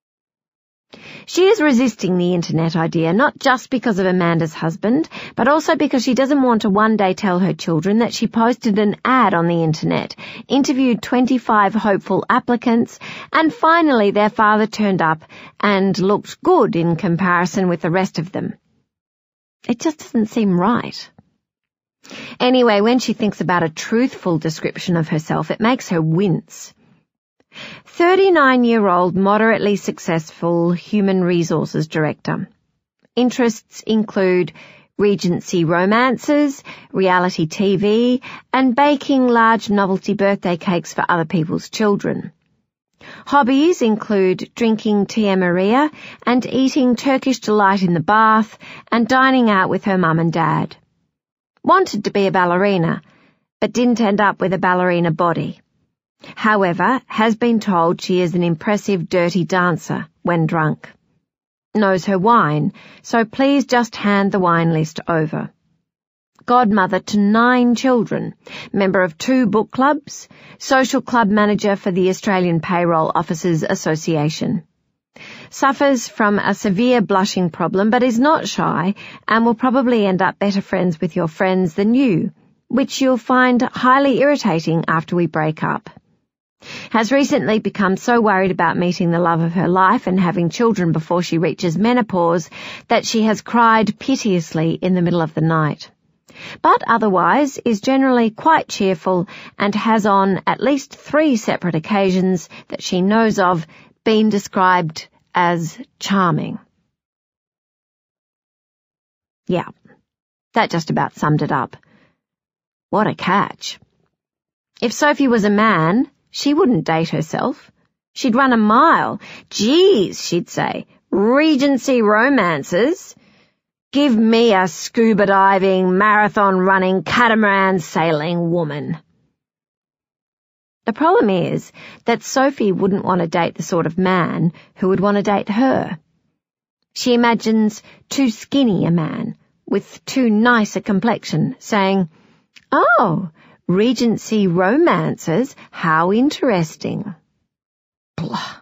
She is resisting the internet idea not just because of Amanda's husband, but also because she doesn't want to one day tell her children that she posted an ad on the internet, interviewed twenty-five hopeful applicants, and finally their father turned up and looked good in comparison with the rest of them. It just doesn't seem right. Anyway, when she thinks about a truthful description of herself, it makes her wince. thirty-nine-year-old moderately successful human resources director. Interests include Regency romances, reality T V, and baking large novelty birthday cakes for other people's children. Hobbies include drinking Tia Maria and eating Turkish delight in the bath and dining out with her mum and dad. Wanted to be a ballerina, but didn't end up with a ballerina body. However, has been told she is an impressive dirty dancer when drunk. Knows her wine, so please just hand the wine list over. Godmother to nine children, member of two book clubs, social club manager for the Australian Payroll Officers Association. Suffers from a severe blushing problem but is not shy and will probably end up better friends with your friends than you, which you'll find highly irritating after we break up. Has recently become so worried about meeting the love of her life and having children before she reaches menopause that she has cried piteously in the middle of the night. But otherwise is generally quite cheerful and has on at least three separate occasions that she knows of been described as charming. Yeah, that just about summed it up. What a catch. If Sophie was a man, she wouldn't date herself. She'd run a mile. Geez, she'd say, Regency romances. Give me a scuba diving, marathon running, catamaran sailing woman. The problem is that Sophie wouldn't want to date the sort of man who would want to date her. She imagines too skinny a man with too nice a complexion saying, "Oh, Regency romances, how interesting." Blah.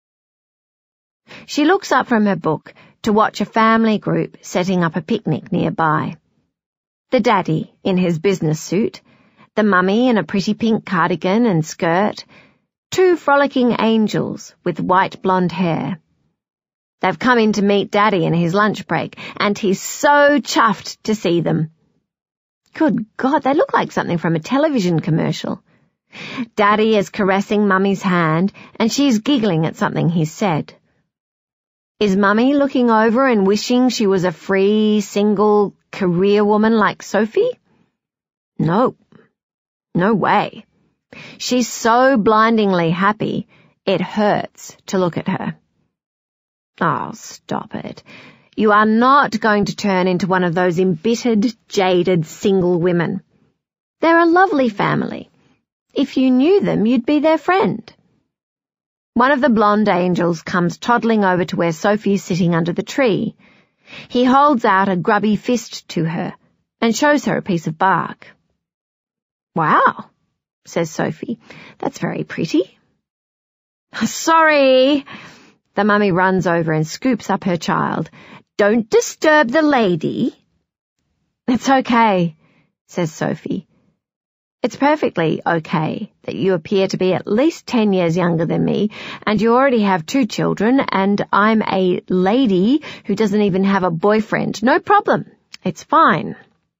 She looks up from her book to watch a family group setting up a picnic nearby. The daddy in his business suit, the mummy in a pretty pink cardigan and skirt, two frolicking angels with white blonde hair. They've come in to meet Daddy in his lunch break, and he's so chuffed to see them. Good God, they look like something from a television commercial. Daddy is caressing Mummy's hand, and she's giggling at something he's said. Is Mummy looking over and wishing she was a free, single, career woman like Sophie? No. No way. She's so blindingly happy, it hurts to look at her. Oh, stop it. You are not going to turn into one of those embittered, jaded, single women. They're a lovely family. If you knew them, you'd be their friend. One of the blonde angels comes toddling over to where Sophie's sitting under the tree. He holds out a grubby fist to her and shows her a piece of bark. "Wow," says Sophie. "That's very pretty." "Sorry." The mummy runs over and scoops up her child. "Don't disturb the lady." "It's okay," says Sophie. "It's perfectly okay that you appear to be at least ten years younger than me, and you already have two children, and I'm a lady who doesn't even have a boyfriend. No problem. It's fine."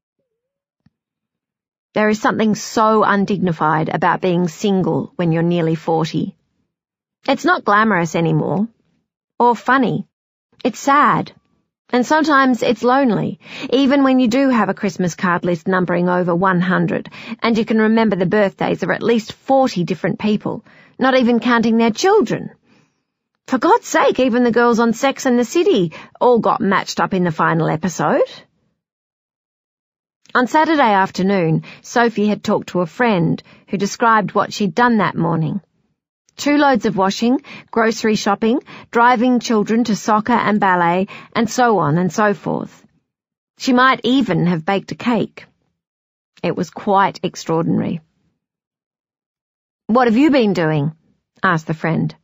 There is something so undignified about being single when you're nearly forty. It's not glamorous anymore, or funny. It's sad. And sometimes it's lonely, even when you do have a Christmas card list numbering over one hundred, and you can remember the birthdays of at least forty different people, not even counting their children. For God's sake, even the girls on Sex and the City all got matched up in the final episode. On Saturday afternoon, Sophie had talked to a friend who described what she'd done that morning. Two loads of washing, grocery shopping, driving children to soccer and ballet, and so on and so forth. She might even have baked a cake. It was quite extraordinary. "What have you been doing?" asked the friend.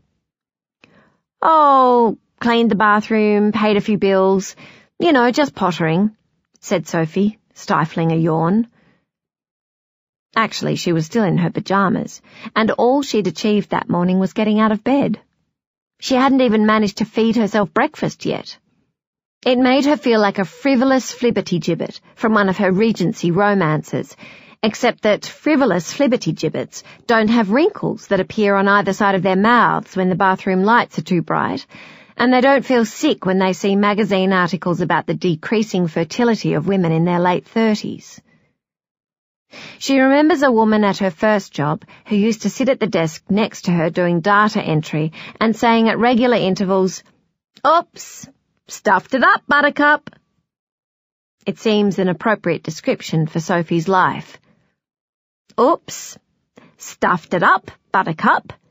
"Oh, cleaned the bathroom, paid a few bills. You know, just pottering," said Sophie, stifling a yawn. Actually, she was still in her pyjamas, and all she'd achieved that morning was getting out of bed. She hadn't even managed to feed herself breakfast yet. It made her feel like a frivolous flibberty-gibbet from one of her Regency romances, except that frivolous flibberty-gibbets don't have wrinkles that appear on either side of their mouths when the bathroom lights are too bright, and they don't feel sick when they see magazine articles about the decreasing fertility of women in their late thirties. She remembers a woman at her first job who used to sit at the desk next to her doing data entry and saying at regular intervals, "Oops, stuffed it up, buttercup." It seems an appropriate description for Sophie's life. Oops, stuffed it up, buttercup.